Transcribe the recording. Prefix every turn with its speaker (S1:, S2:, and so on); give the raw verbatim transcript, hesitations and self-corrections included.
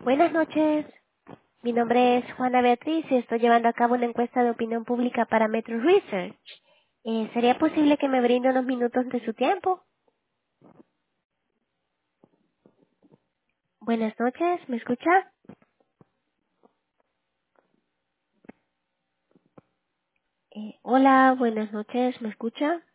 S1: Buenas noches. Mi nombre es Juana Beatriz y estoy llevando a cabo una encuesta de opinión pública para Metro Research. Eh, ¿Sería posible que me brinde unos minutos de su tiempo? Buenas noches, ¿me escucha? Eh, hola, buenas noches, ¿me escucha?